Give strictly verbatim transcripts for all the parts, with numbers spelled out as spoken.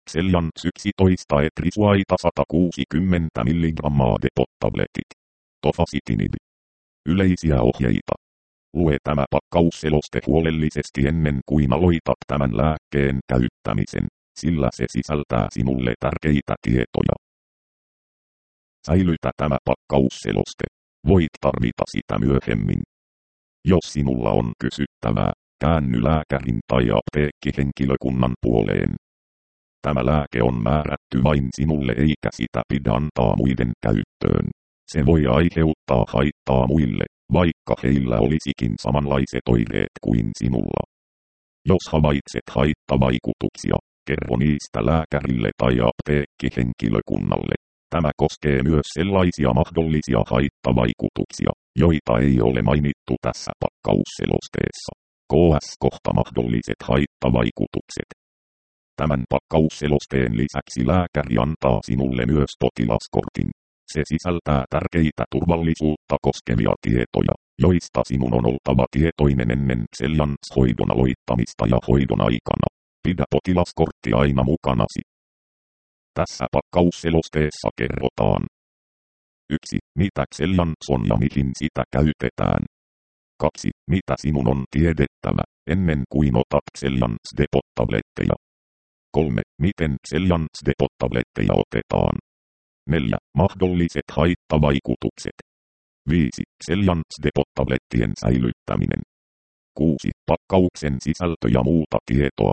Xelians yksitoista etrisuaita sata kuusikymmentä milligrammaa depot-tabletit. Tofacitinib. Yleisiä ohjeita. Lue tämä pakkausseloste huolellisesti ennen kuin aloitat tämän lääkkeen käyttämisen, sillä se sisältää sinulle tärkeitä tietoja. Säilytä tämä pakkausseloste. Voit tarvita sitä myöhemmin. Jos sinulla on kysyttävää, käänny lääkärin tai apteekkihenkilökunnan puoleen. Tämä lääke on määrätty vain sinulle eikä sitä pidä antaa muiden käyttöön. Se voi aiheuttaa haittaa muille, vaikka heillä olisikin samanlaiset oireet kuin sinulla. Jos havaitset haittavaikutuksia, kerro niistä lääkärille tai apteekkihenkilökunnalle. Tämä koskee myös sellaisia mahdollisia haittavaikutuksia, joita ei ole mainittu tässä pakkausselosteessa. K S kohta mahdolliset haittavaikutukset. Tämän pakkausselosteen lisäksi lääkäri antaa sinulle myös potilaskortin. Se sisältää tärkeitä turvallisuutta koskevia tietoja, joista sinun on oltava tietoinen ennen Xelians-hoidon aloittamista ja hoidon aikana. Pidä potilaskortti aina mukanasi. Tässä pakkausselosteessa kerrotaan. yksi. Mitä Xelians on ja mihin sitä käytetään. kaksi. Mitä sinun on tiedettävä, ennen kuin otat Xelians depot-tabletteja. kolme. Miten Xelians depot-tabletteja otetaan. neljä. Mahdolliset haittavaikutukset. viisi. Xelians depot-tablettien säilyttäminen. kuusi. Pakkauksen sisältö ja muuta tietoa.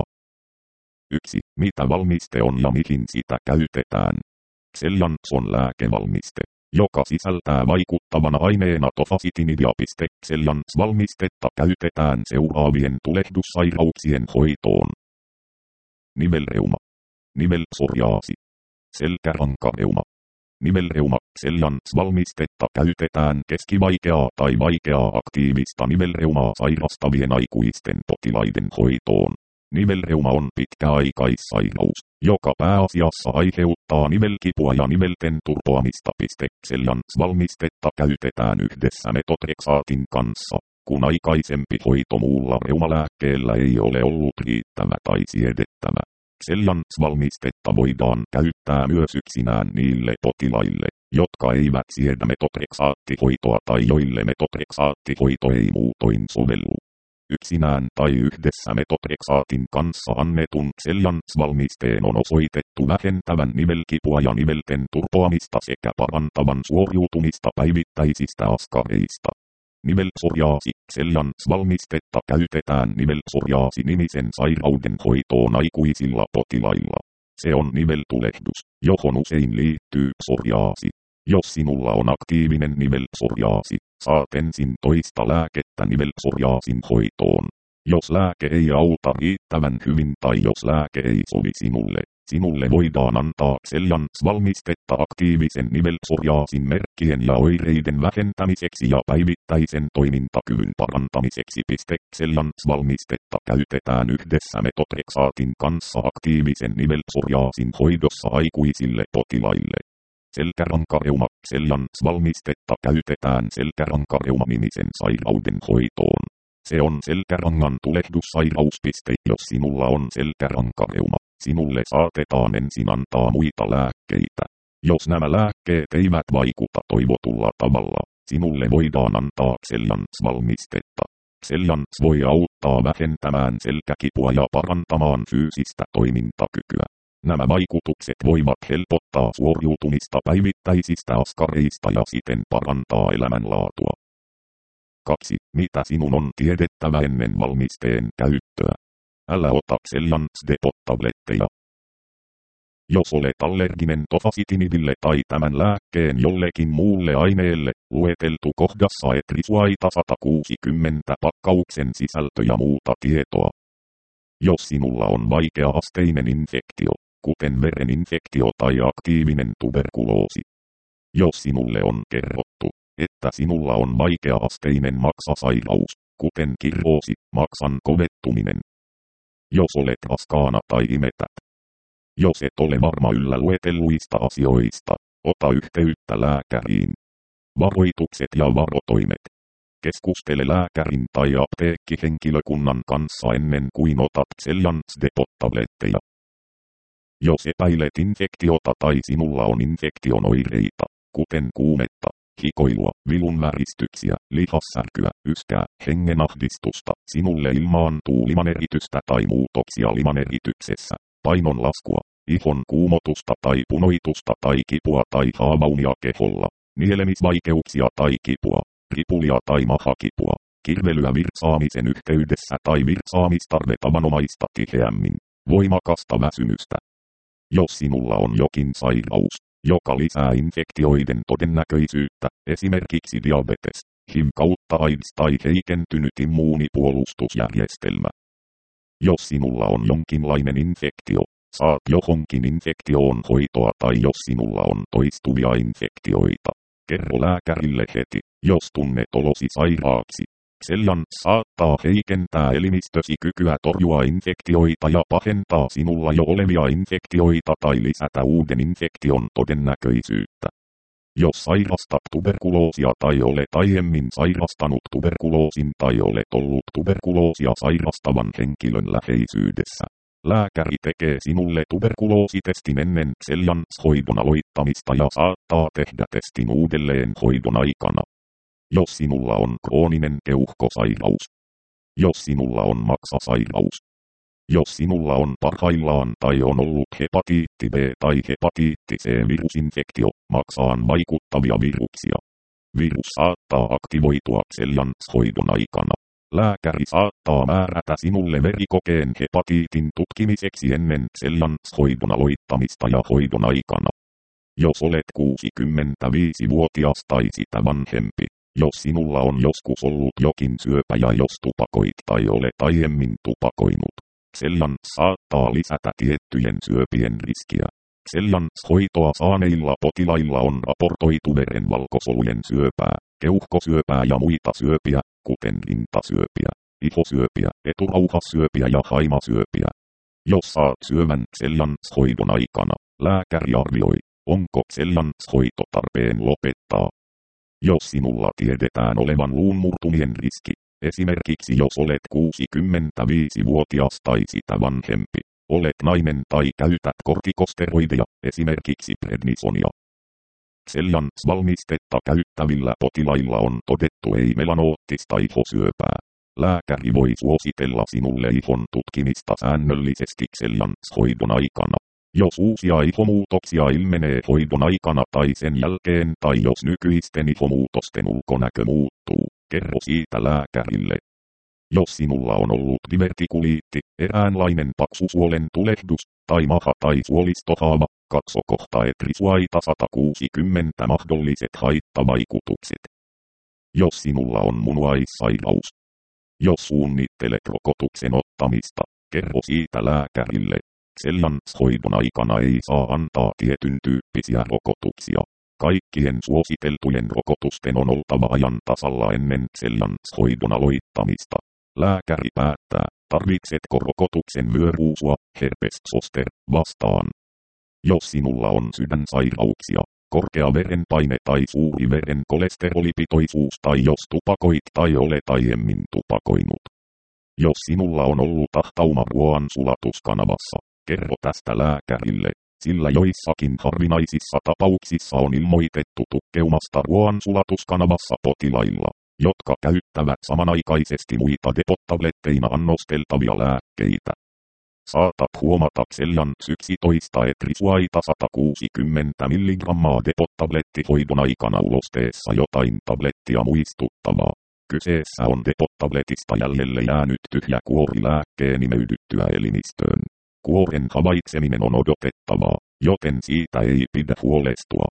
yksi. Mitä valmiste on ja mihin sitä käytetään. Xelians on lääkevalmiste, joka sisältää vaikuttavana aineena tofacitinibia. Xelians-valmistetta käytetään seuraavien tulehdussairauksien hoitoon. Nivelreuma. Nivelpsoriaasi. Selkärankareuma. Nivelreuma. Xelians-valmistetta käytetään keskivaikeaa tai vaikeaa aktiivista nivelreumaa sairastavien aikuisten potilaiden hoitoon. Nivelreuma on pitkäaikaissairaus, joka pääasiassa aiheuttaa nivelkipua ja nivelten turpoamista. Xelians-valmistetta käytetään yhdessä metotrexaatin kanssa, kun aikaisempi hoito muulla reumalääkkeellä ei ole ollut riittävä tai siedettävä. Xelians-valmistetta voidaan käyttää myös yksinään niille potilaille, jotka eivät siedä metotrexaattihoitoa tai joille metotrexaattihoito ei muutoin sovellu. Yksinään tai yhdessä metotrexaatin kanssa annetun Xelians-valmisteen on osoitettu vähentävän nivelkipua ja nivelten turpoamista sekä parantavan suoriutumista päivittäisistä askareista. Nivelpsoriaasi. Xelians-valmistetta käytetään nivelpsoriaasi-nimisen sairauden hoitoon aikuisilla potilailla. Se on niveltulehdus, johon usein liittyy psoriaasi. Jos sinulla on aktiivinen nivelpsoriaasi, saat ensin toista lääkettä nivelpsoriaasin hoitoon. Jos lääke ei auta riittävän hyvin tai jos lääke ei sovi sinulle, sinulle voidaan antaa Xelians-valmistetta aktiivisen nivelpsoriaasin merkkien ja oireiden vähentämiseksi ja päivittäisen toimintakyvyn parantamiseksi. Xelians-valmistetta käytetään yhdessä metotrexaatin kanssa aktiivisen nivelpsoriaasin hoidossa aikuisille potilaille. Selkärankareuma. Xelians-valmistetta käytetään selkärankareuma-nimisen sairauden hoitoon. Se on selkärangan tulehdussairaus. Jos sinulla on selkärankareuma, sinulle saatetaan ensin antaa muita lääkkeitä. Jos nämä lääkkeet eivät vaikuta toivotulla tavalla, sinulle voidaan antaa Xelians-valmistetta. Xelians voi auttaa vähentämään selkäkipua ja parantamaan fyysistä toimintakykyä. Nämä vaikutukset voivat helpottaa suoriutumista päivittäisistä askareista ja siten parantaa elämänlaatua. kaksi. Mitä sinun on tiedettävä ennen valmisteen käyttöä? Älä ota Xelians depot-tabletteja. Jos olet allerginen tofacitinibille tai tämän lääkkeen jollekin muulle aineelle, lueteltu kohdassa etrisuaita sata kuusikymmentä pakkauksen sisältö ja muuta tietoa. Jos sinulla on vaikea-asteinen infektio, kuten vereninfektio tai aktiivinen tuberkuloosi. Jos sinulle on kerrottu, että sinulla on vaikea-asteinen maksasairaus, kuten kirroosi, maksan kovettuminen. Jos olet raskaana tai imetät. Jos et ole varma yllä luetelluista asioista, ota yhteyttä lääkäriin. Varoitukset ja varotoimet. Keskustele lääkärin tai apteekkihenkilökunnan kanssa ennen kuin otat Xelians depot-tabletteja. Jos epäilet infektiota tai sinulla on infektion oireita, kuten kuumetta, hikoilua, vilunväristyksiä, lihassärkyä, yskää, hengenahdistusta, sinulle ilmaantuu limaneritystä tai muutoksia limanerityksessä, painon laskua, ihon kuumotusta tai punoitusta tai kipua tai haavaunia keholla, nielemisvaikeuksia tai kipua, ripulia tai mahakipua, kirvelyä virtsaamisen yhteydessä tai virtsaamistarve tavanomaista tiheämmin, voimakasta väsymystä. Jos sinulla on jokin sairaus, joka lisää infektioiden todennäköisyyttä, esimerkiksi diabetes, H I V kautta AIDS tai heikentynyt immuunipuolustusjärjestelmä. Jos sinulla on jonkinlainen infektio, saat johonkin infektioon hoitoa tai jos sinulla on toistuvia infektioita, kerro lääkärille heti, jos tunnet olosi sairaaksi. Xeljan saattaa heikentää elimistösi kykyä torjua infektioita ja pahentaa sinulla jo olevia infektioita tai lisätä uuden infektion todennäköisyyttä. Jos sairastat tuberkuloosia tai olet aiemmin sairastanut tuberkuloosin tai olet ollut tuberkuloosia sairastavan henkilön läheisyydessä, lääkäri tekee sinulle tuberkuloositestin ennen Xeljan hoidon aloittamista ja saattaa tehdä testin uudelleen hoidon aikana. Jos sinulla on krooninen keuhkosairaus. Jos sinulla on maksasairaus. Jos sinulla on parhaillaan tai on ollut hepatiitti B tai hepatiitti C virusinfektio, maksaan vaikuttavia viruksia. Virus saattaa aktivoitua Xeljan hoidon aikana. Lääkäri saattaa määrätä sinulle verikokeen hepatiitin tutkimiseksi ennen Xeljan hoidon aloittamista ja hoidon aikana. Jos olet kuusikymmentäviisivuotias tai sitä vanhempi. Jos sinulla on joskus ollut jokin syöpä ja jos tupakoit tai olet aiemmin tupakoinut, Xeljan saattaa lisätä tiettyjen syöpien riskiä. Xeljan hoitoa saaneilla potilailla on raportoitu verenvalkosolujen syöpää, keuhkosyöpää ja muita syöpiä, kuten rintasyöpiä, ihosyöpiä, eturauhassyöpiä ja haimasyöpiä. Jos saat syövän Xeljan hoidon aikana, lääkäri arvioi, onko Xeljan hoito tarpeen lopettaa. Jos sinulla tiedetään olevan luunmurtumien riski, esimerkiksi jos olet kuusikymmentäviisivuotias tai sitä vanhempi, olet nainen tai käytät kortikosteroideja, esimerkiksi prednisonia. Xeljan valmistetta käyttävillä potilailla on todettu ei-melanoottista ihosyöpää. Lääkäri voi suositella sinulle ihon tutkimista säännöllisesti Xeljan hoidon aikana. Jos uusia ihomuutoksia ilmenee hoidon aikana tai sen jälkeen tai jos nykyisten ihomuutosten ulkonäkö muuttuu, kerro siitä lääkärille. Jos sinulla on ollut divertikuliitti, eräänlainen paksusuolen tulehdus, tai maha tai suolistohaava, katso kohta Etrisuaita sata kuusikymmentä mahdolliset haittavaikutukset. Jos sinulla on munuaissairaus. Jos suunnittelet rokotuksen ottamista, kerro siitä lääkärille. Xeljan hoidon aikana ei saa antaa tietyn tyyppisiä rokotuksia. Kaikkien suositeltujen rokotusten on oltava ajan tasalla ennen Xeljan hoidon aloittamista. Lääkäri päättää, tarvitsetko rokotuksen vyöruusua, herpes zoster, vastaan. Jos sinulla on sydänsairauksia, korkea verenpaine tai suuri veren kolesterolipitoisuus tai jos tupakoit tai olet aiemmin tupakoinut. Jos sinulla on ollut ahtauma ruoan sulatuskanavassa, kerro tästä lääkärille, sillä joissakin harvinaisissa tapauksissa on ilmoitettu tukkeumasta ruoan sulatuskanavassa potilailla, jotka käyttävät samanaikaisesti muita depot-tabletteina annosteltavia lääkkeitä. Saatat huomata Xeljan yksitoista Etrisuaita sata kuusikymmentä milligrammaa depot-tablettihoidon aikana ulosteessa jotain tablettia muistuttavaa. Kyseessä on depot-tabletista jäljelle jäänyt tyhjä kuori lääkkeen imeydyttyä elimistöön. Kuoren havaitseminen on odotettavaa, joten siitä ei pidä huolestua.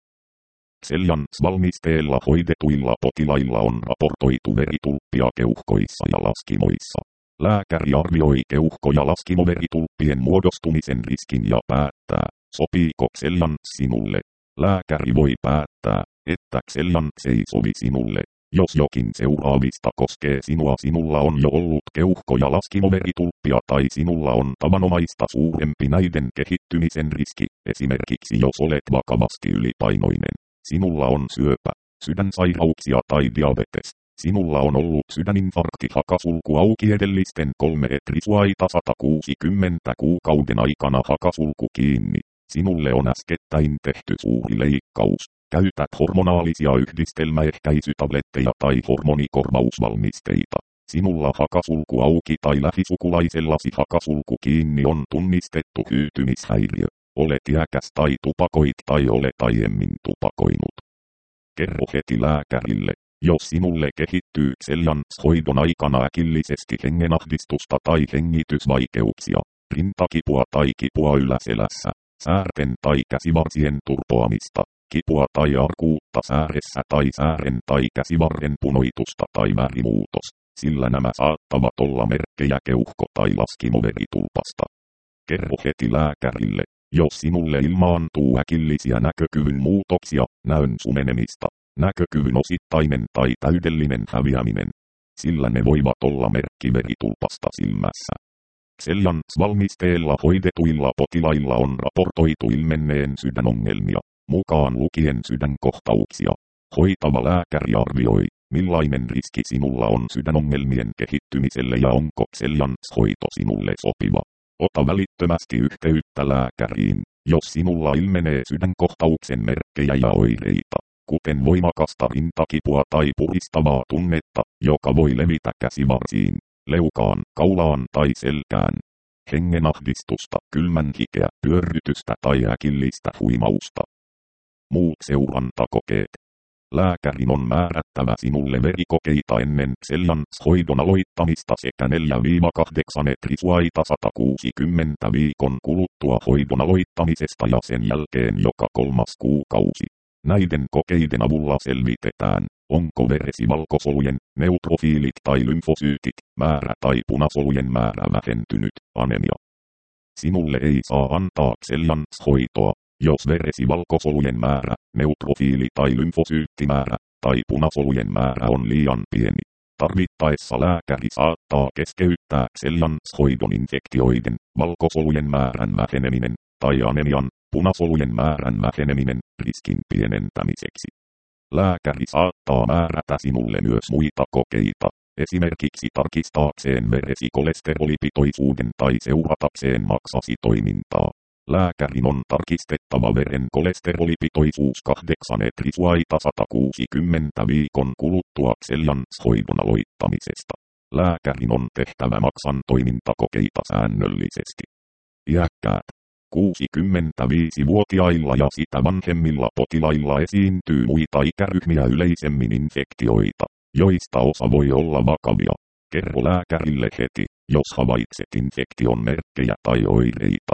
Xeljan valmisteella hoidetuilla potilailla on raportoitu veritulppia keuhkoissa ja laskimoissa. Lääkäri arvioi keuhko- ja laskimoveritulppien muodostumisen riskin ja päättää, sopiiko Xeljan sinulle. Lääkäri voi päättää, että Xeljan ei sovi sinulle. Jos jokin seuraavista koskee sinua, sinulla on jo ollut keuhko- ja laskimoveritulppia tai sinulla on tavanomaista suurempi näiden kehittymisen riski, esimerkiksi jos olet vakavasti ylipainoinen, sinulla on syöpä, sydänsairauksia tai diabetes, Sinulla on ollut sydäninfarkti hakasulku auki edellisten kolme etrisuaita sata kuusikymmentä kuukauden aikana hakasulku kiinni. Sinulle on äskettäin tehty suuri leikkaus. Käytät hormonaalisia yhdistelmäehkäisytabletteja tai hormonikorvausvalmisteita. Sinulla hakasulku auki tai lähisukulaisellasi hakasulku kiinni on tunnistettu hyytymishäiriö. Olet iäkäs tai tupakoit tai olet aiemmin tupakoinut. Kerro heti lääkärille, jos sinulle kehittyy Xeliance-hoidon aikana äkillisesti hengenahdistusta tai hengitysvaikeuksia, rintakipua tai kipua yläselässä, säärten tai käsivarsien turpoamista, kipua tai arkuutta sääressä tai säären tai käsivarren punoitusta tai värimuutos, sillä nämä saattavat olla merkkejä keuhko- tai laskimoveritulpasta. Kerro heti lääkärille, jos sinulle ilmaantuu äkillisiä näkökyvyn muutoksia, näön sumenemista, näkökyvyn osittainen tai täydellinen häviäminen, sillä ne voivat olla merkki veritulpasta silmässä. Xeliance-valmisteella hoidetuilla potilailla on raportoitu ilmenneen sydänongelmia, mukaan lukien sydänkohtauksia. Hoitava lääkäri arvioi, millainen riski sinulla on sydänongelmien kehittymiselle ja onko Xeliance-hoito sinulle sopiva. Ota välittömästi yhteyttä lääkäriin, jos sinulla ilmenee sydänkohtauksen merkkejä ja oireita, kuten voimakasta rintakipua tai puristavaa tunnetta, joka voi levitä käsivarsiin, leukaan, kaulaan tai selkään. Hengenahdistusta, kylmän hikeä, pyörrytystä tai äkillistä huimausta. Muut seurantakokeet. Lääkärin on määrättävä sinulle verikokeita ennen Xeliance-hoidon aloittamista sekä neljä kahdeksan etrisuaita sata kuusikymmentä viikon kuluttua hoidon aloittamisesta ja sen jälkeen joka kolmas kuukausi. Näiden kokeiden avulla selvitetään, onko veresi valkosolujen, neutrofiilit tai lymfosyytit, määrä tai punasolujen määrä vähentynyt, anemia. Sinulle ei saa antaa Xeliance-hoitoa, jos veresi valkosolujen määrä, neutrofiili- tai lymfosyyttimäärä, tai punasolujen määrä on liian pieni. Tarvittaessa lääkäri saattaa keskeyttää Xeliance-hoidon infektioiden, valkosolujen määrän väheneminen, tai anemian, punasolujen määrän väheneminen, riskin pienentämiseksi. Lääkäri saattaa määrätä sinulle myös muita kokeita, esimerkiksi tarkistaakseen veresi kolesterolipitoisuuden tai seuratakseen maksasitoimintaa. Lääkärin on tarkistettava veren kolesterolipitoisuus kahdeksan etrisuaita sata kuusikymmentä viikon kuluttua Xeliance-hoidon aloittamisesta. Lääkärin on tehtävä maksan toimintakokeita säännöllisesti. Iäkkäät. kuusikymmentäviisivuotiailla ja sitä vanhemmilla potilailla esiintyy muita ikäryhmiä yleisemmin infektioita, joista osa voi olla vakavia. Kerro lääkärille heti, jos havaitset infektion merkkejä tai oireita.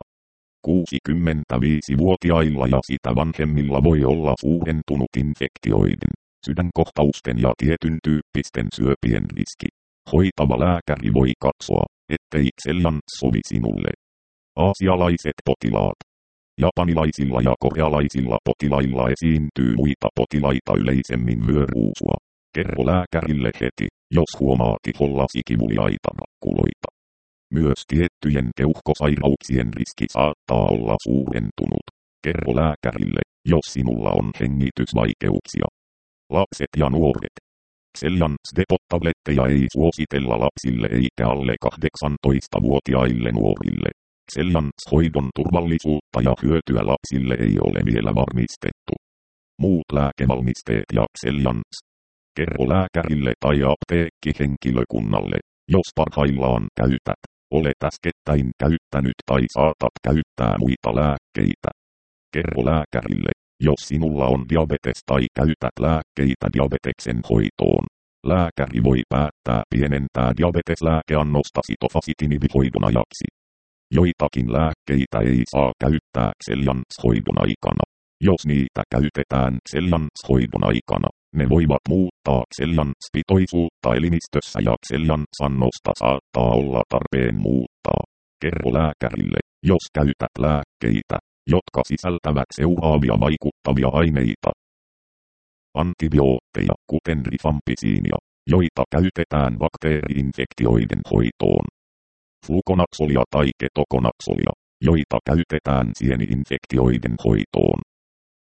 kuusikymmentäviisivuotiailla ja sitä vanhemmilla voi olla suurentunut infektioiden, sydänkohtausten ja tietyn tyyppisten syöpien riski. Hoitava lääkäri voi katsoa, ettei Xeliance sovi sinulle. Aasialaiset potilaat. Japanilaisilla ja korealaisilla potilailla esiintyy muita potilaita yleisemmin vyöruusua. Kerro lääkärille heti, jos huomaat ihollasi kivuliaita rakkuloita. Myös tiettyjen keuhkosairauksien riski saattaa olla suurentunut. Kerro lääkärille, jos sinulla on hengitysvaikeuksia. Lapset ja nuoret. Xeliance-depot-tabletteja ei suositella lapsille eikä alle kahdeksantoistavuotiaille nuorille. Xeliance-hoidon turvallisuutta ja hyötyä lapsille ei ole vielä varmistettu. Muut lääkevalmisteet ja Xeliance. Kerro lääkärille tai apteekkihenkilökunnalle, jos parhaillaan käytät, olet äskettäin käyttänyt tai saatat käyttää muita lääkkeitä. Kerro lääkärille, jos sinulla on diabetes tai käytät lääkkeitä diabeteksen hoitoon. Lääkäri voi päättää pienentää diabeteslääkeannostasi tofasitinib-hoidon ajaksi. Joitakin lääkkeitä ei saa käyttää Xeliance-hoidon aikana. Jos niitä käytetään Xeliance-hoidon aikana, ne voivat muuttaa Xeliance-pitoisuutta elimistössä ja Xeliance-annosta saattaa olla tarpeen muuttaa. Kerro lääkärille, jos käytät lääkkeitä, jotka sisältävät seuraavia vaikuttavia aineita. Antibiootteja, kuten rifampisiinia, joita käytetään bakteeri-infektioiden hoitoon. Flukonaksolia tai ketokonaksolia, joita käytetään sieni-infektioiden hoitoon.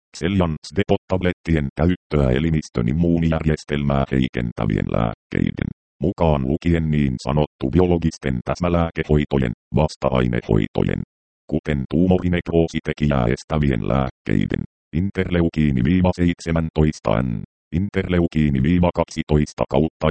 Xeliance Depot-tablettien käyttöä elimistön immuunijärjestelmää heikentävien lääkkeiden, mukaan lukien niin sanottu biologisten täsmälääkehoitojen, vasta-ainehoitojen, kuten tuumorinekroositekijää estävien lääkkeiden, interleukiini-seitsemäntoista N, interleukiini-kaksitoista kautta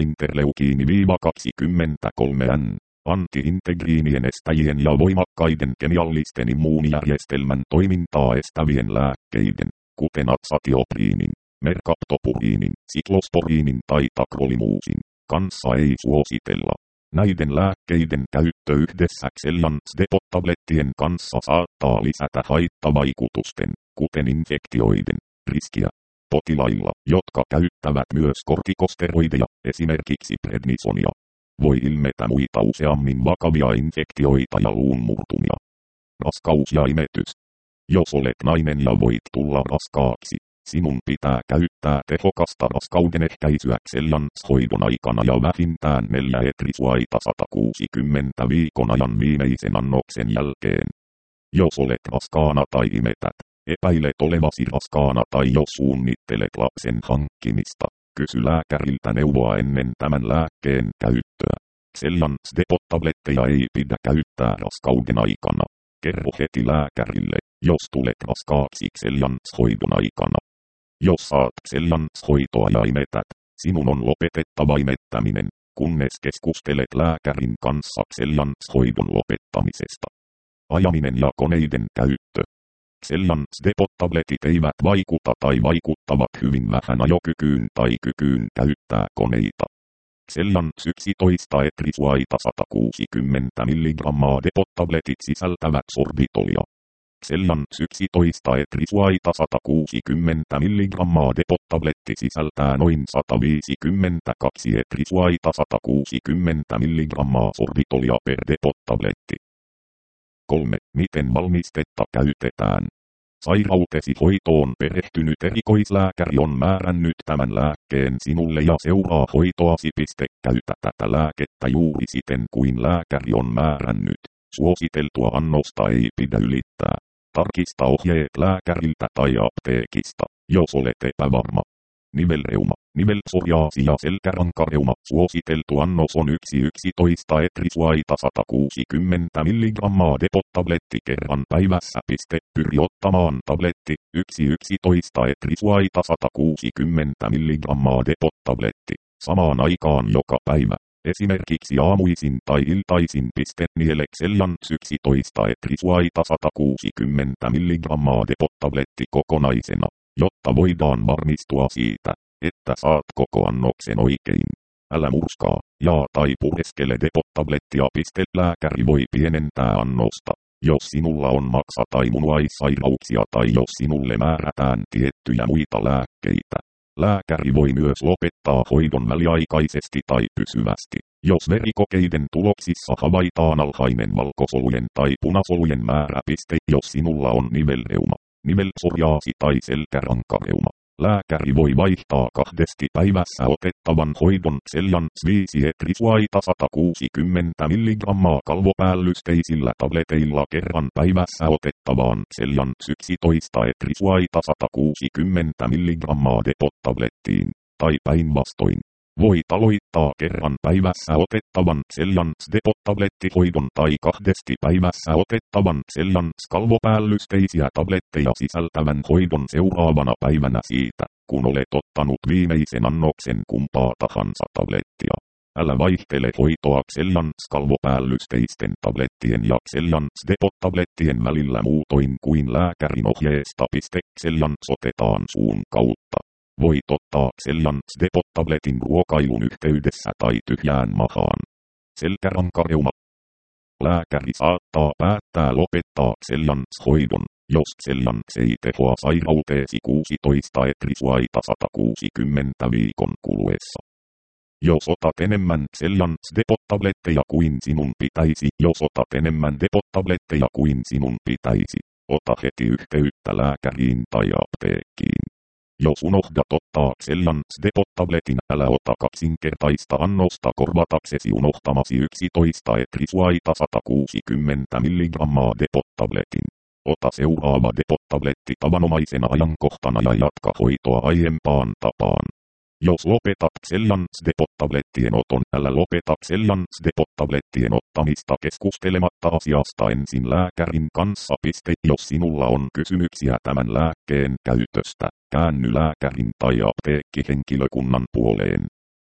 interleukiini-kaksikymmentäkolme N, anti-integriinien estäjien ja voimakkaiden kemiallisten immuunijärjestelmän toimintaa estävien lääkkeiden, kuten atsatiopriinin, merkaptopuriinin, siklosporiinin tai takrolimuusin, kanssa ei suositella. Näiden lääkkeiden käyttö yhdessä Xeliance Depot-tablettien kanssa saattaa lisätä haittavaikutusten, kuten infektioiden, riskiä. Potilailla, jotka käyttävät myös kortikosteroideja, esimerkiksi prednisonia, voi ilmetä muita useammin vakavia infektioita ja luunmurtumia. Raskaus ja imetys. Jos olet nainen ja voit tulla raskaaksi, sinun pitää käyttää tehokasta raskaudenehkäisyä Xeliance-hoidon aikana ja vähintään neljä etrisuaita sata kuusikymmentä viikon ajan viimeisen annoksen jälkeen. Jos olet raskaana tai imetät, epäilet olevasi raskaana tai jos suunnittelet lapsen hankkimista, kysy lääkäriltä neuvoa ennen tämän lääkkeen käyttöä. Xeliance Depot-tabletteja ei pidä käyttää raskauden aikana. Kerro heti lääkärille, jos tulet raskaaksi Xeliance-hoidon aikana. Jos saat Xeliance-hoitoa ja imetät, sinun on lopetettava imettäminen, kunnes keskustelet lääkärin kanssa Xeliance-hoidon lopettamisesta. Ajaminen ja koneiden käyttö. Xeliance Depot-tabletit eivät vaikuta tai vaikuttavat hyvin vähän ajokykyyn tai kykyyn käyttää koneita. Xeliance yksitoista etrisuaita sata kuusikymmentä milligrammaa Depot-tabletit sisältävät sorbitolia. Xeliance yksitoista etrisuaita sata kuusikymmentä milligrammaa Depot-tabletti sisältää noin sata viisikymmentäkaksi etrisuaita sata kuusikymmentä milligrammaa sorbitolia per Depot-tabletti. kolme. Miten valmistetta käytetään? Sairautesi hoitoon perehtynyt erikoislääkäri on määrännyt tämän lääkkeen sinulle ja seuraa hoitoasi. Käytä tätä lääkettä juuri siten kuin lääkäri on määrännyt. Suositeltua annosta ei pidä ylittää. Tarkista ohjeet lääkäriltä tai apteekista, jos olet epävarma. Nivelreuma, nivelpsoriaasi ja selkärankareuma. Suositeltu annos on yksi yksitoista etrisuaita sata kuusikymmentä milligrammaa Depot-tabletti kerran päivässä. Pyri ottamaan tabletti yksi yksitoista etrisuaita sata kuusikymmentä milligrammaa Depot-tabletti samaan aikaan joka päivä. Esimerkiksi aamuisin tai iltaisin. Niele Xeliance yksitoista etrisuaita sata kuusikymmentä milligrammaa Depot-tabletti kokonaisena, jotta voidaan varmistua siitä, että saat koko annoksen oikein. Älä murskaa, jaa tai pureskele Depot-tablettia. Lääkäri voi pienentää annosta, jos sinulla on maksa- tai munuaissairauksia tai jos sinulle määrätään tiettyjä muita lääkkeitä. Lääkäri voi myös lopettaa hoidon väliaikaisesti tai pysyvästi, jos verikokeiden tuloksissa havaitaan alhainen valkosolujen tai punasolujen määrä. Jos sinulla on nivelreuma, nivelpsoriaasi tai selkärankareuma, lääkäri voi vaihtaa kahdesti päivässä otettavan hoidon Xeliance viisi etrisuaita sata kuusikymmentä milligrammaa kalvopäällysteisiltä tableteilla kerran päivässä otettavaan Xeliance yksitoista etrisuaita sata kuusikymmentä milligrammaa Depot-tablettiin, tai päinvastoin. Voit aloittaa kerran päivässä otettavan Xeliance Depot-tablettihoidon tai kahdesti päivässä otettavan Xeliance kalvopäällysteiisiä tabletteja sisältävän hoidon seuraavana päivänä siitä, kun olet ottanut viimeisen annoksen kumpaa tahansa tablettia. Älä vaihtele hoitoa Xeliance kalvopäällystisten tablettien ja Xeliance Depot-tablettien välillä muutoin kuin lääkärin ohjeesta. Xeliance otetaan suun kautta. Voit ottaa Xeliance Depot-tabletin ruokailun yhteydessä tai tyhjään mahaan. Selkärankareuma. Lääkäri saattaa päättää lopettaa Xeliance-hoidon, jos Xeliance ei tehoa sairauteesi kuusitoista etrisuaita sata kuusikymmentä viikon kuluessa. Jos otat enemmän Xeliance Depot-tabletteja kuin sinun pitäisi, jos otat enemmän Depot-tabletteja kuin sinun pitäisi, ota heti yhteyttä lääkäriin tai apteekkiin. Jos unohdat ottaa Xeliance Depot-tabletin, älä ota kaksinkertaista annosta korvataksesi unohtamasi yksitoista etrisuaita sata kuusikymmentä milligrammaa Depot-tabletin. ota seuraava depot-tabletti tavanomaisena ajankohtana ja jatka hoitoa aiempaan tapaan. Jos lopetat Xeljanz depot-tablettien oton, älä lopeta Xeljanz depot-tablettien ottamista keskustelematta asiasta ensin lääkärin kanssa. Piste. Jos sinulla on kysymyksiä tämän lääkkeen käytöstä, käänny lääkärin tai apteekkihenkilökunnan puoleen.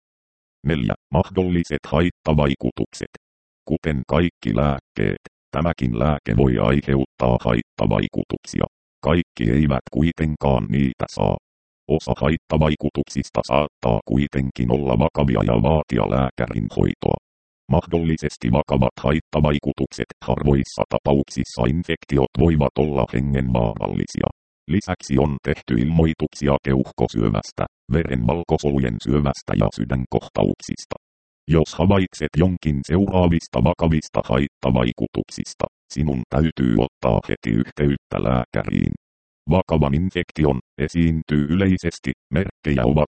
neljä. Mahdolliset haittavaikutukset. Kuten kaikki lääkkeet, tämäkin lääke voi aiheuttaa haittavaikutuksia. Kaikki eivät kuitenkaan niitä saa. Osa haittavaikutuksista saattaa kuitenkin olla vakavia ja vaatia lääkärin hoitoa. Mahdollisesti vakavat haittavaikutukset harvoissa tapauksissa infektiot voivat olla hengenvaarallisia. Lisäksi on tehty ilmoituksia keuhkosyövästä, verenvalkosolujen syövästä ja sydänkohtauksista. Jos havaitset jonkin seuraavista vakavista haittavaikutuksista, sinun täytyy ottaa heti yhteyttä lääkäriin. Vakavan infektion esiintyy yleisesti, merkkejä ovat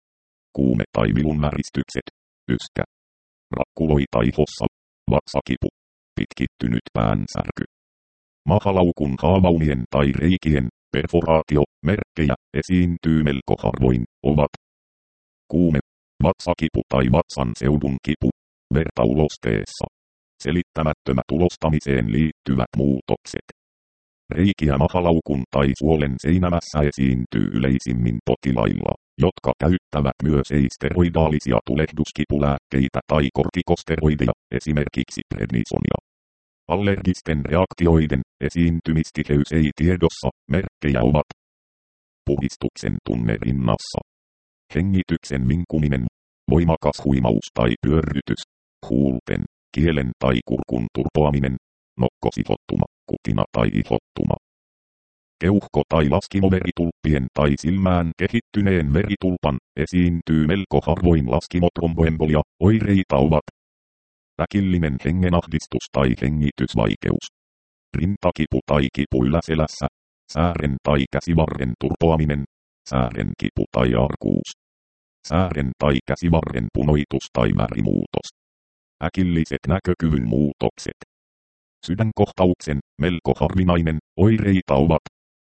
kuume tai vilunväristykset, yskä, rakkuloita ihossa, vatsakipu, pitkittynyt päänsärky. Mahalaukun haavaumien tai reikien perforaatio, merkkejä esiintyy melko harvoin, ovat kuume, vatsakipu tai vatsan seudun kipu, verta ulosteessa, selittämättömät ulostamiseen liittyvät muutokset. Reikiä mahalaukun tai suolen seinämässä esiintyy yleisimmin potilailla, jotka käyttävät myös ei-steroidaalisia tulehduskipulääkkeitä tai kortikosteroideja, esimerkiksi prednisonia. Allergisten reaktioiden esiintymistiheys ei tiedossa, merkkejä ovat puhistuksen tunne rinnassa, hengityksen vinkuminen, voimakas huimaus tai pyörrytys, huulten, kielen tai kurkun turpoaminen, nokkosihottuma, kutina tai ihottuma. Keuhko- tai laskimoveritulppien tai silmään kehittyneen veritulpan esiintyy melko harvoin laskimotromboembolia, oireita ovat äkillinen hengenahdistus tai hengitysvaikeus, rintakipu tai kipu yläselässä, säären tai käsivarren turpoaminen, säären kipu tai arkuus, säären tai käsivarren punoitus tai värimuutos, äkilliset näkökyvyn muutokset. Sydänkohtauksen, melko harvinainen, oireita ovat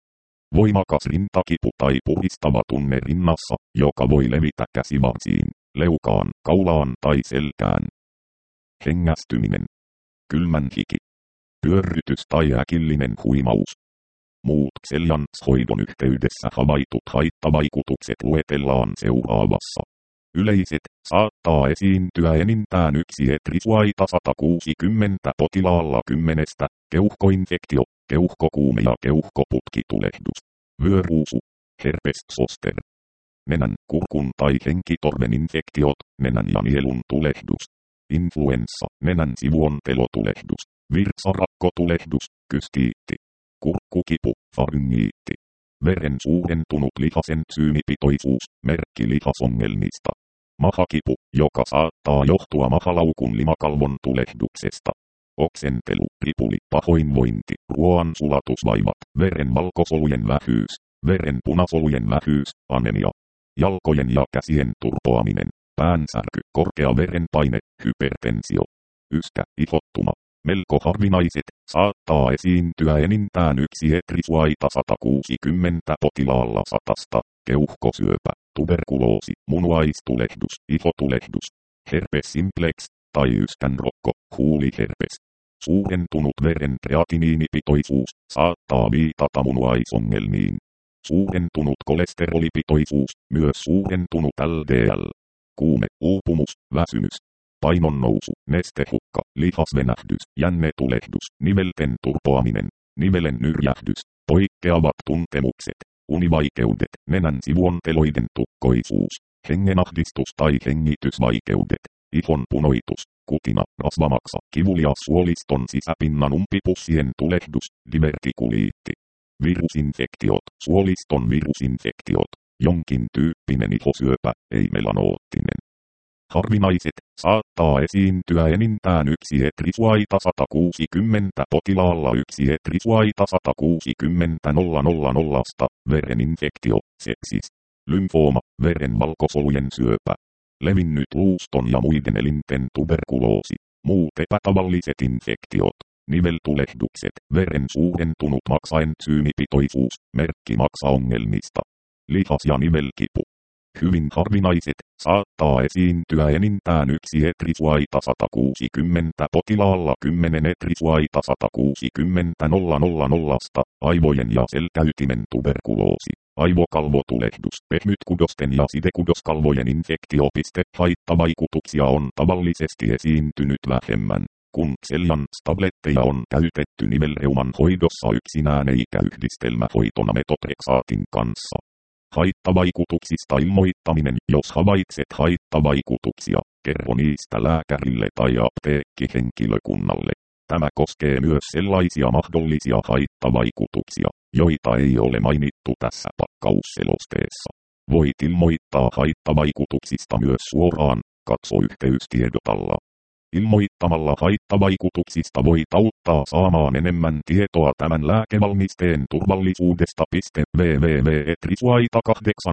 voimakas rintakipu tai puristava tunne rinnassa, joka voi levitä käsivarsiin, leukaan, kaulaan tai selkään. Hengästyminen, kylmän hiki, pyörrytys tai äkillinen huimaus. Muut Xeljanz-hoidon yhteydessä havaitut haittavaikutukset luetellaan seuraavassa. Yleiset, saattaa esiintyä enintään yksi etrisuaita sata kuusikymmentä potilaalla kymmenestä, keuhkoinfektio, keuhkokuume ja keuhkoputkitulehdus, vyöruusu, herpes zoster, nenän, kurkun tai henkitorven infektiot, nenän ja nielun tulehdus, influenssa, nenän sivuontelotulehdus, virtsarakkotulehdus, kystiitti, kurkkukipu, faryngiitti. Veren suurentunut lihasensyymipitoisuus, merkki lihasongelmista. Mahakipu, joka saattaa johtua mahalaukun limakalvon tulehduksesta. Oksentelu, ripuli, pahoinvointi, ruoan sulatusvaivat, veren valkosolujen vähyys, veren punasolujen vähyys, anemia. Jalkojen ja käsien turpoaminen, päänsärky, korkea verenpaine, hypertensio. Yskä, ihottuma. Melko harvinaiset, saattaa esiintyä enintään yksi etrisuaita sata kuusikymmentä potilaalla satasta, keuhkosyöpä, tuberkuloosi, munuaistulehdus, ihotulehdus, herpes simplex, tai yskänrokko, huuliherpes. Suurentunut veren kreatiniinipitoisuus, saattaa viitata munuaisongelmiin. Suurentunut kolesterolipitoisuus, myös suurentunut L D L. Kuume, uupumus, väsymys. Painon nousu, nestehukka, lihasvenähdys, jännetulehdus, nivelten turpoaminen, nivelen nyrjähdys, poikkeavat tuntemukset, univaikeudet, nenän sivuonteloiden tukkoisuus, hengenahdistus tai hengitysvaikeudet, ihon punoitus, kutina, rasvamaksa, kivulias suoliston sisäpinnan umpipussien tulehdus, divertikuliitti. Virusinfektiot, suoliston virusinfektiot, jonkin tyyppinen ihosyöpä, ei melanoottinen. Harvinaiset, saattaa esiintyä enintään yksi etrisuaita sata kuusikymmentä potilaalla yksi etrisuaita sata kuusikymmentä nollasta, vereninfektio, sepsis, lymfooma, verenvalkosolujen syöpä, levinnyt luuston ja muiden elinten tuberkuloosi, muut epätavalliset infektiot, niveltulehdukset, veren suurentunut maksaensyymipitoisuus, merkki maksaongelmista. Lihas- ja nivelkipu. Hyvin harvinaiset, saattaa esiintyä enintään yksi etrisuaita sata kuusikymmentä potilaalla kymmenen etrisuaita sata kuusikymmentä nolla aivojen ja selkäytimen tuberkuloosi, aivokalvotulehdus, pehmytkudosten ja sidekudoskalvojen infektiopiste haittavaikutuksia on tavallisesti esiintynyt vähemmän, kun Xeljanz-tabletteja on käytetty nivelreuman hoidossa yksinään eikä yhdistelmähoitona metotrexaatin kanssa. Haittavaikutuksista ilmoittaminen. Jos havaitset haittavaikutuksia, kerro niistä lääkärille tai apteekkihenkilökunnalle. Tämä koskee myös sellaisia mahdollisia haittavaikutuksia, joita ei ole mainittu tässä pakkausselosteessa. Voit ilmoittaa haittavaikutuksista myös suoraan, katso yhteystiedotalla. Ilmoittamalla haittavaikutuksista voit auttaa saamaan enemmän tietoa tämän lääkevalmisteen turvallisuudesta. www piste etrisuaita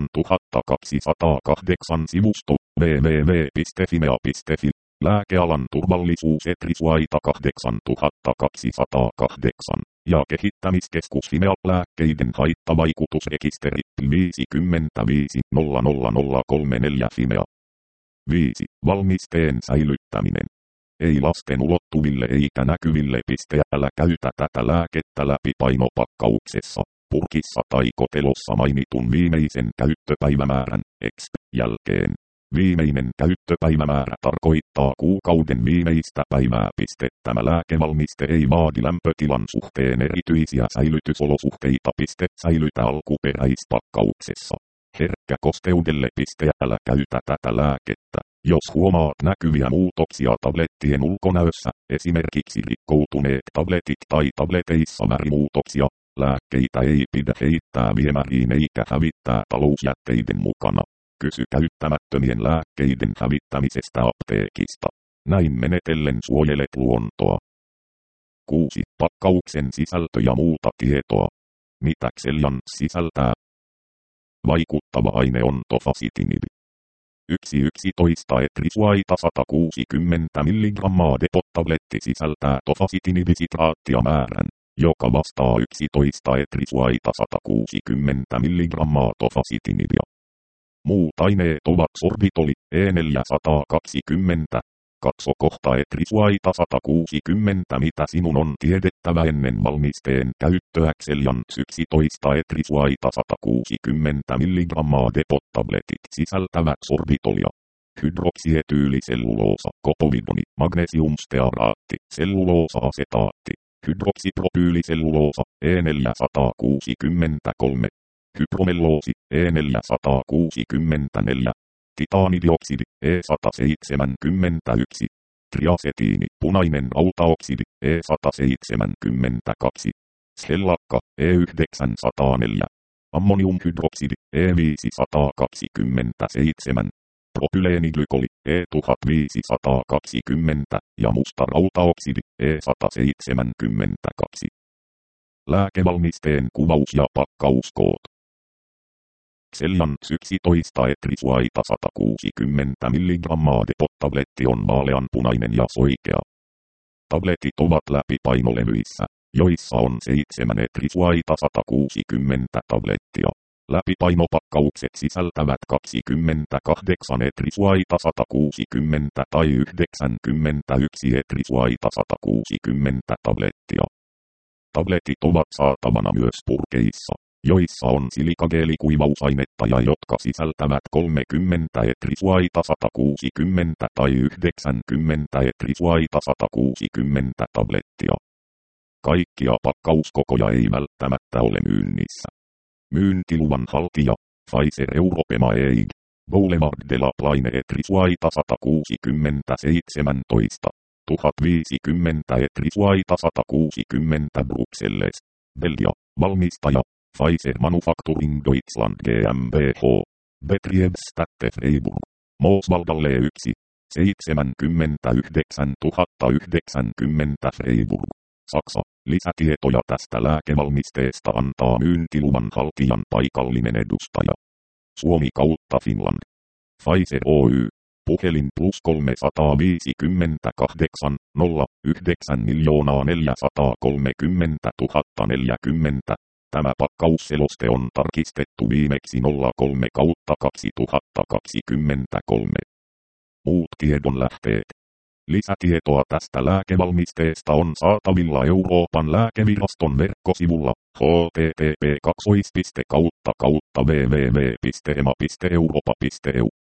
kahdeksantuhattakaksisataakahdeksan sivusto www piste fimea piste fi Lääkealan turvallisuus Etrisuaita kahdeksantuhattakaksisataakahdeksan ja kehittämiskeskus Fimea lääkkeiden haittavaikutusrekisteri viisikymmentäviisi nolla nolla nolla kolmekymmentäneljä Fimea. viisi. Valmisteen säilyttäminen. Ei lasten ulottuville eikä näkyville. Älä käytä tätä lääkettä läpi painopakkauksessa, purkissa tai kotelossa mainitun viimeisen käyttöpäivämäärän exp. Jälkeen. Viimeinen käyttöpäivämäärä tarkoittaa kuukauden viimeistä päivää. Tämä lääkevalmiste ei vaadi lämpötilan suhteen erityisiä säilytysolosuhteita. Säilytä alkuperäispakkauksessa. Herkkä kosteudelle. Älä käytä tätä lääkettä, jos huomaat näkyviä muutoksia tablettien ulkonäössä, esimerkiksi rikkoutuneet tabletit tai tableteissa värimuutoksia. Lääkkeitä ei pidä heittää viemäriin eikä hävittää talousjätteiden mukana. Kysy käyttämättömien lääkkeiden hävittämisestä apteekista. Näin menetellen suojelet luontoa. kuusi. Pakkauksen sisältö ja muuta tietoa. Mitä Xeljanz sisältää? Vaikuttava aine on tofasitinib. yksi yksitoista etrisuaita sata kuusikymmentä milligrammaa depot-tabletti sisältää tofasitinibisitraattia määrän, joka vastaa yksitoista etrisuaita sata kuusikymmentä milligrammaa tofasitinibia. Muut aineet ovat sorbitoli E neljäsataakaksikymmentä. Katso kohta etrisuaita sata kuusikymmentä. Mitä sinun on tiedettävä ennen valmisteen käyttöä? Xeljanz yksitoista etrisuaita sata kuusikymmentä milligrammaa depot-tabletit sisältävät sorbitolia, hydroksietyyliselluloosa, kopovidoni, magnesiumstearaatti, selluloosa-asetaatti, hydroksipropyyliselluloosa, E neljäsataakuusikymmentäkolme, hypromelloosi, E neljäsataakuusikymmentäneljä, titaanidioksidi, E sata seitsemänkymmentäyksi, triasetiini, punainen rautaoksidi, E sata seitsemänkymmentäkaksi, schellakka, E yhdeksänsataaneljä, ammoniumhydroksidi, E viisisataakaksikymmentäseitsemän, propyleenglykoli, E tuhatviisisataakaksikymmentä ja musta rautaoksidi, E sata seitsemänkymmentäkaksi. Lääkevalmisteen kuvaus ja pakkauskoot. Xeljanz yksitoista etrisuaita sata kuusikymmentä milligrammaa depot-tabletti on vaaleanpunainen ja soikea. Tabletit ovat läpipainolevyissä, joissa on seitsemän etrisuaita sata kuusikymmentä tablettia. Läpipainopakkaukset sisältävät kaksikymmentäkahdeksan etrisuaita sata kuusikymmentä tai yhdeksänkymmentäyksi etrisuaita sata kuusikymmentä tablettia. Tabletit ovat saatavana myös purkeissa, joissa on silikageelikuivausainetta ja jotka sisältävät kolmekymmentä etrisuaita sata kuusikymmentä tai yhdeksänkymmentä etrisuaita sata kuusikymmentä tablettia. Kaikkia pakkauskokoja ei välttämättä ole myynnissä. Myyntiluvan haltija, Pfizer Europema E I G, Boulevard de la Plaine etrisuaita sata kuusikymmentä seitsemäntoista, tuhat viisikymmentä etrisuaita sata kuusikymmentä Bruxelles, Belgia, valmistaja, Pfizer Manufacturing Deutschland GmbH, Betriebsstätte Freiburg, Mooswaldalle yksi, seitsemänkymmentäyhdeksäntuhatta yhdeksänkymmentä Freiburg, Saksa. Lisätietoja tästä lääkevalmisteesta antaa myyntiluvan haltijan paikallinen edustaja. Suomi kautta Finland. Pfizer Oy. puhelin plus kolmesataaviisikymmentäkahdeksan nolla yhdeksän miljoonaa neljäsataakolmekymmentätuhatta neljäkymmentä. Tämä pakkausseloste on tarkistettu viimeksi nolla kolme kautta kaksituhattakaksikymmentäkolme. Muut tiedonlähteet. Lisätietoa tästä lääkevalmisteesta on saatavilla Euroopan lääkeviraston verkkosivulla h t t p kaksi piste kautta kautta w w w piste e m a piste europa piste e u.